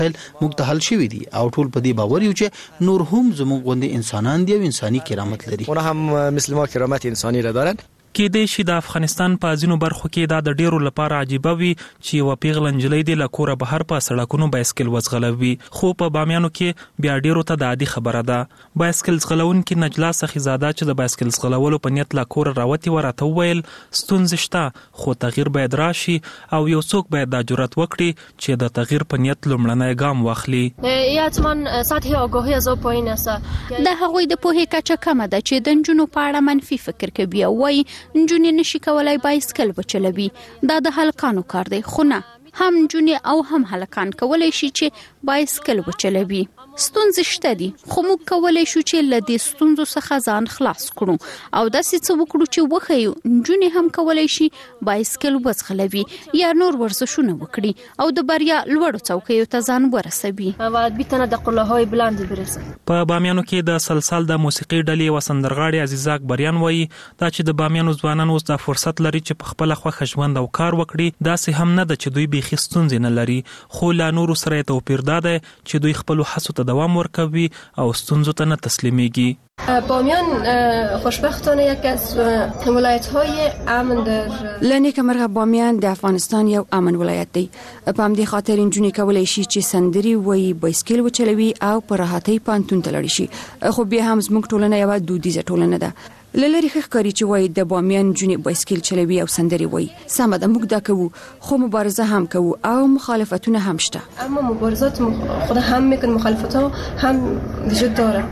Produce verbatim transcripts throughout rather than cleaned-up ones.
موږ ته حل شوی دي او ټول په دې باور یو چې نور هم زموږ غوندې انسانان دي او انساني کرامت لري. اونا هم مثل ما کرامت انسانی را دارن. کې د شي د افغانستان په ځینو برخو کې دا د ډیرو لپاره عجیبه وي چې یو پیغله نجلۍ د لکوره بهر په سړکونو بایسکل وځغلوي، خو په بامیانو کې بیا ډیرو ته د عادي خبره ده. بایسکل ځغلونکي نجلا سخیزاده چې د بایسکل ځغلولو په نیت لکوره راوتی ورته وویل ستونزې شته خو تغییر باید راشي او یو څوک باید د جرأت وکړي چې د تغییر په نیت لومړنی ګام واخلي. حتما سطح آگاهی از پایین است. د هغوی د پوهې کچه کمه ده چې د نجونو په اړه منفي فکر کوي او وايي نجونې نشي کولای بایسکل وچلوي. دا د هلکانو کار دی، خو نه، هم نجونې او هم هلکان کولای شي چې بایسکل وچلوي. ستونزې شته دي خو موږ کولای شو چې له دې ستونزو څخه ځان خلاص کړو او داسې څه وکړو چې وښیو نجونې هم کولای شي بایسکل وځغلوي یا نور ورزشونه وکړي او د بریا لوړو څوکیو ته ځان ورسوي. باید بتونه د قله‌های بلند برسه. په بامیانو کې د سلسال د موسیقي ډلې و سندرغاړي عزیزا اکبریان وایي دا چې د بامیانو ځوانان اوس د فرصت لري چې په خپل خوښه ژوند او کار وکړي، داسې هم نه ده چې دوی بيخي ستونزې نه لري، خو لا نورو سره توپیر ده چې دوی خپل هڅو ته دوام ورکوي او ستونزو ته نه تسلیمیږي. بامیان خوشبختانه یک از ولایت‌های امن در لنیکه مرغه بامیان د افغانستان یو امن ولایت دی. په همدې خاطر نجونې کولای شي چې سندري وایي، بایسکل وچلوي او په راحتۍ پانتون ته لاړ شي. خو بیا هم زموږ ټولنه یو دودیزه ټولنه ده. لری ښکاری چې وایي د بامیان نجونې بایسکل چلوي او سندري وایي. سمه ده، موږ دا کوو، خو مبارزه هم کوو او مخالفتونه هم شته. اما مبارزات خود هم میکن، مخالفت‌ها هم وجود داره.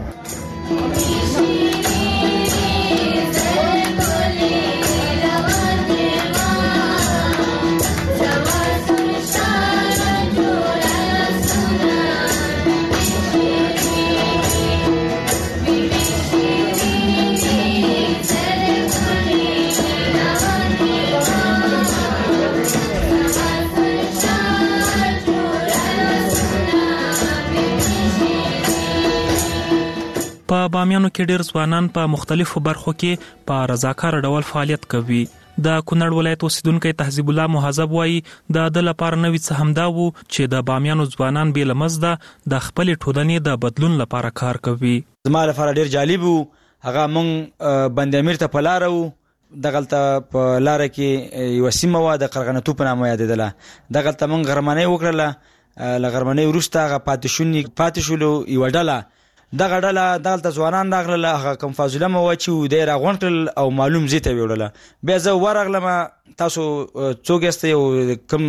په بامیانو کې ډېر ځوانان په مختلفو برخو کې په رضاکار ډول فعالیت کوي. د کونړ ولایت اوسیدونکو تهذیب الله مهذب وایي د د لپاره نوې څه همدا وو چې د بامیانو ځوانان به لمزده د خپل ټولنې د بدلون لپاره کار کوي. زما لپاره ډېر جالب وو. هغه مونږ بند امیر ته پلار وو، دغلته په لار کې یو سیمه و د قرغنتو په نامه یادېدله. دغلته مونږ غرمنۍ وکړله، ل غرمنۍ وروسته هغه پاتې شونی پاتې شولو یو ډله دغه ډله دلته ځوانان راغله، هغه کوم فاضله مو چې دی راغونډل او معلوم زی ته ویړله. بیا زه ورغلم، تاسو څوک یاست او کوم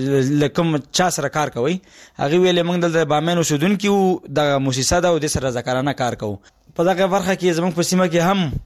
لکم چا سره کار کوي؟ هغه ویل موږ دلته بامیان اوسیدونکي وو، د موسسه ده او د سره ذکرانه کار کوو. په دغه برخه کې زموږ په سیمه کې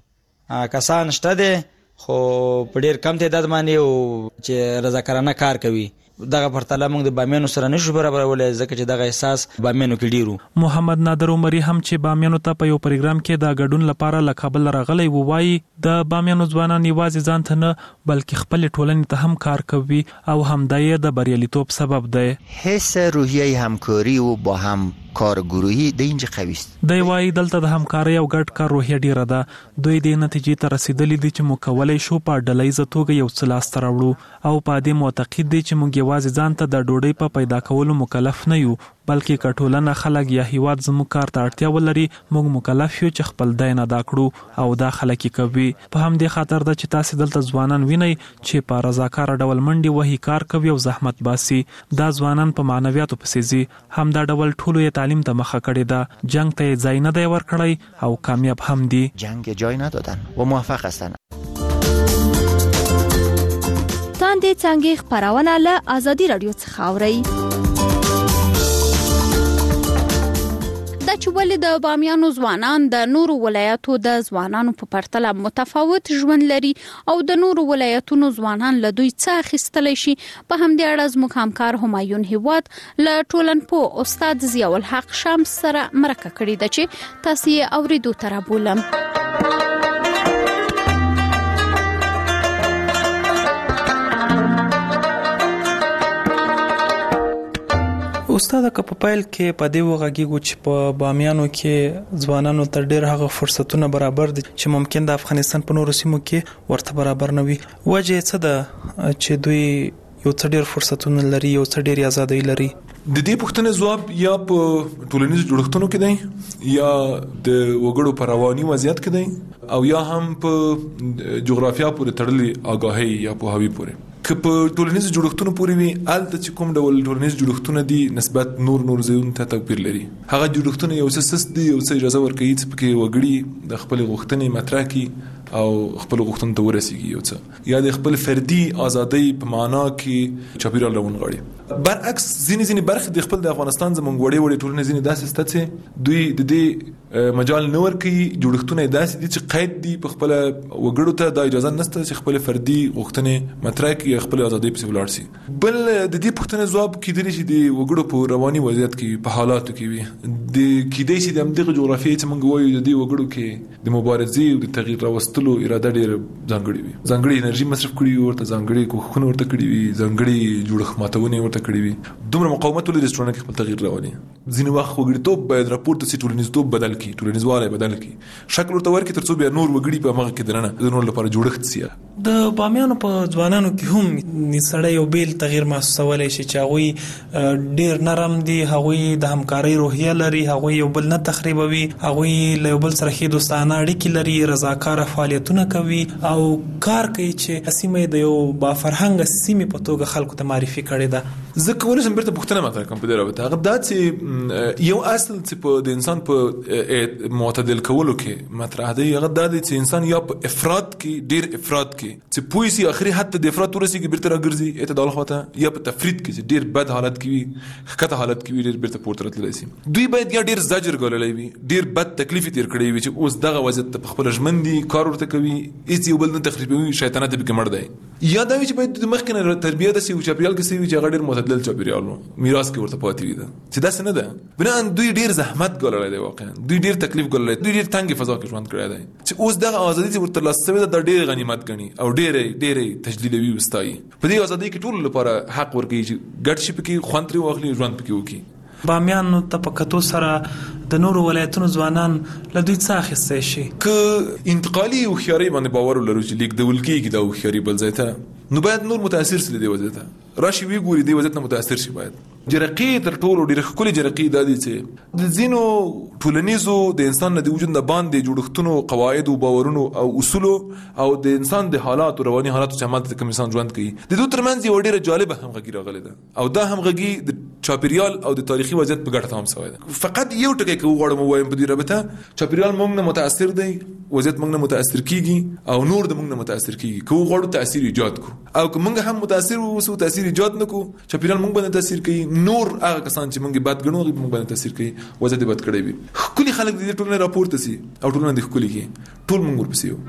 هم کسان شته دي خو په ډېر کم تعداد باندې او چې رضاکارانه کار کوي. دغه پرتله موږ د بامیانو سره نشو برابرولای ځکه چې دغه احساس بامیانو کې ډیرو. محمد نادر عمری هم چې بامیانو ته په یو پروګرام کې د ګډون لپاره له کابل راغلی و، وایي د بامیانو ځوانان یوازې ځان ته نه بلکې خپل ټولنې ته هم کار کوي او همدا یې د بریالیتوب سبب دی. حس روحیه همکاری او با هم کار گروهی د اینجا قوی است. دی وایي دلته د همکارۍ او ګډ کار روحیه ډیره ده. دوی د نتیجې ته رسیدلي دي چې موږ کولی شو په ډلهییزه توګه یو څه لاسته راوړو او په دې معتقد دي چې موږ یوازې ځان ته د ډوډۍ په پیدا کولو مکلف نه یو، بلکې که ټولنه خلک یا هیواد زموږ کار ته اړتیا ولري موږ مکلف یو چې خپل دین ادا کړو او دا خلک کوي. په همدې خاطر ده چې تاسو دلته ځوانان وینئ چې په رضاکار ډول منډي وهي، کار کوي او زحمت باسي. دا ځوانان په معنویاتو پسې ځي. همدا ډول ټولو یې تعلیم ته مخه کړې ده. جنگ ته ځای نه دی ورکړی او کامیاب هم دي. جنگ جای ندادن و موفق هستن. تاندې څنګه خبرونه له ازادي رادیو څخه اوري. دا چې ولې د بامیانو ځوانان د نورو ولایتو د ځوانانو په پرتله متفاوت ژوند لري او د نورو ولایتونو ځوانان له دوی څخه اخیستلی شي، په همدې اړه زموږ همکار همایون هیواد له ټولنپوه استاد ضیاء الحق شمس سره مرکه کړې ده چې تاسو یې اوریدو ته رابولم. استاد که په پایل کې په دې وغږیږو چې په بامیانو کې ځوانانو ته ډېر هغه فرصتونه برابر دي چې ممکن د افغانستان په نورو سیمو کې ورته برابر نه وي. وجه څه ده چې دوی یو څه ډېر فرصتونه لري، یو څه ډېر ازادي لري؟ د دې پوښتنې ځواب یا په ټولنیزو جوړښتونو کې دی یا د وګړو په رواني وضعیت کې دی او یا هم په جغرافیا پورې تړلې آگاهي یا پوهاوی پورې. که په ټولنیزو جوړښتونو پورې وي الته چې کوم ډول ټولنیز جوړښتونه دي نسبت نور نور ځایونو ته توپیر لري. هغه جوړښتونه یو څه سست دي، یو څه اجازه ورکوي چې پکې وګړي د خپل غوښتنې مطرح کړي او خپل غوښتنو ته ورسیږي، یو څه یا د خپل فردي ازادۍ په معنا کې چاپیریال راونغاړي. برعکس ځینې ځینې برخې د خپل د افغانستان زموږ وړې وړې ټولنې ځینې داسې شته چې دوی د دې مجال نه ورکوي. جوړښتونه داسې دي چې قید دي په خپل وګړو ته دا اجازه نشته چې خپل فردي غوښتنې مطرح کړي، خپل ازادۍ پسې ولاړ شي. بل د دې پوښتنې ځواب کیدلی شي د وګړو په رواني وضعیت کې په حالاتو کې وي. د کیدای شي د همدغه جغرافیې چې موږ وایو د دې وګړو کې د مبارزې او د تغییر راوستلو اراده ډېر ځانګړې وي، ځانګړې انرژي مصرف کړي وي، ورته ځانګړې کوښښونه ورته کړي وي، ځانګړې جوړښت ماتونې ورته کړي وي. دومره مقاومت ولري چې ټولنه کې خپل تغییر راولي. ځینې وخت وګړیتوب باید راپورته شي، ټولنیزتوب بدل کړي، ټولنیزوالی بدل کړي، شکل ورته ورکړي تر څو بیا نور وګړي په هغه کې دننه د نور لپاره جوړښت شي. د بامیانو په ځوانانو کې هم سړی یو بیل تغییر محسوسولی شي چې هغوی ډیر نرم دي، هغوی د همکارۍ روحیه لري، هغوی یو بل نه تخریبوي، هغوی له یو بل سره ښې دوستانه اړیکې لري، رضاکاره فعالیتونه کوي او کار کوي چې سیمه د یو بافرهنګه سیمې په توګه خلکو ته معرفي کړې ده. زه کولی شم بیرته پوښتنه مطرح کړم په دې رابطه. هغه دا چې یو اصل چې په د انسان په معتدل کولو کې مطرح دی، هغه دا دی چې انسان یا په افراط کې ډیر افراط کې چې پوه شي اخري حتی د افراط ورسېږي بیرته راګرځي اعتدال خواته، یا په تفرید کې چې ډیر بد حالت کې وي، ښکته حالت کې وي، ډیر بیرته پورته راتللی شي. دوی باید یا ډیر زجر ګاللی وي، ډیر بد تکلیف یې تېر کړی وي چې اوس دغه وضعیت ته په خپله ژمن دي، کار ورته کوي، هېڅ یو بل نه تخریبوي، شیطانت یې پکې مړ دی. یا دا وي چې باید د مخکې نه تربیه داسې یو چاپېریال کې شوي وي چې هغه ډېر معتدل چاپېریال و، میراث کې ورته پاتې وي ده چې داسې نه ده. بناً دوی ډېر زحمت ګاللی دی، واقعا دوی ډېر تکلیف ګاللی، دوی ډېر تنګې فضا کې ژوند کړی دی چې اوس دغه ازادي چې ورته ترلاسه شوې ده دا ډېرې غنیمت ګڼي او ډېرې ډېرې تجلیلوي وستایي. په دې ازادۍ کې ټولو لپاره حق ورکوي چې ګډ شي پکې، خوند ترې واخلي، ژوند پکې وکړي. بامیانو ته په کتو سره د نورو ولایتونو ځوانان له دوی څه اخیستی شي؟ که انتقالي هوښیارۍ باندې باور ولرو چې لیږدول کېږي دا هوښیاري بل ځای ته، نو باید نور متاثر شي له دې وضعیت ته، راشي ویې ګوري دې وضعیت نه متاثر شي. باید جرقې تر ټولو ډېرې ښکلې جرقې دا دي چې د ځینو ټولنیزو د انسان نه د وجود نه باندې جوړښتونو، قواعدو، باورونو او اصولو او د انسان د حالاتو، رواني حالاتو چې همالته کوم انسان ژوند کوي، د دوی ترمنځ یوه ډېره جالبه همغږي راغلې ده او دا همغږي د چاپېریال او د تاریخي وضعیت په ګټه تمام شوی ده. فقط یو ټکی که وغواړم ووایم په دې رابطه، چاپېریال موږ نه متاثر دی، وضعیت موږ نه متاثر کېږي او نور د موږ نه متاثر کېږي. که وغواړو تاثیر ایجاد کړو او که موږ هم متاثر واوسو، تاثیر ایجاد نه کړو، چاپېریال موږ باندې تاثیر کوي، نور هغه کسان چې موږ بد ګڼو هغوی موږ باندې تاثیر کوي، وضعیت یې بد کړی وي. ښکلي خلک د دې ټولنې راپورته شي او ټولنه دې ښکلي کړي، ټول موږ ورپسې یو.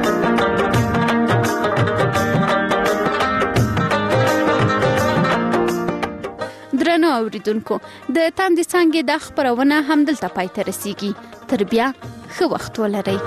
درنو اوریدونکو، د تاندې څانګې دا خپرونه همدلته پای ته رسیږي. تر بیا ښه وخت ولرئ.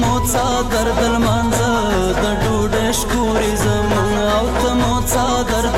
در دل منځه د ډوډۍ شکورې زمون او ته مو څادر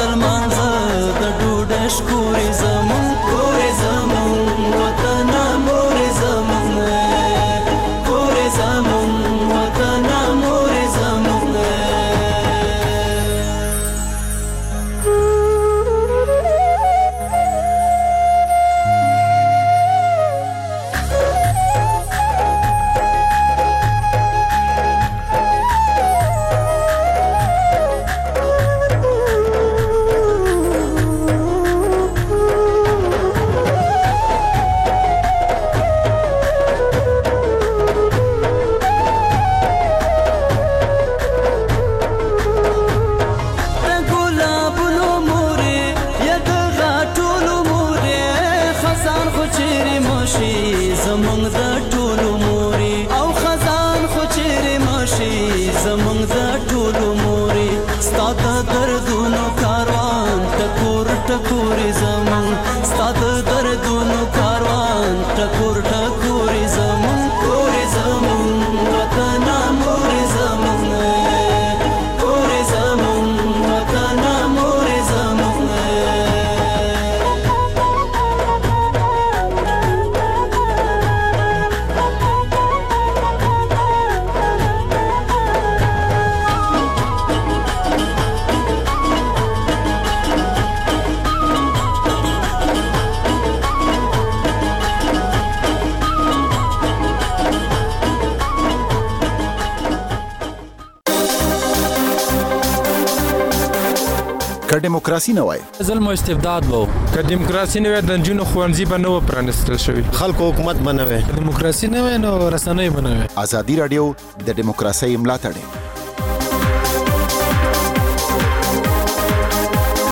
ټکور زمون ستاد دردونو کاروان ټکور ټکور زمون کور زمون وطن مور زمون کور زمون وطن مور زمون که دیموکراسي نه وای ظلم او استبداد وو که دیموکراسي نه وای د جنونو خوانزي به نه و پرانستل شوی خلکو حکومت بنوي دیموکراسي نه وای نو رسنۍ بنوي ازادي رادیو د دیموکراسي ملاتړ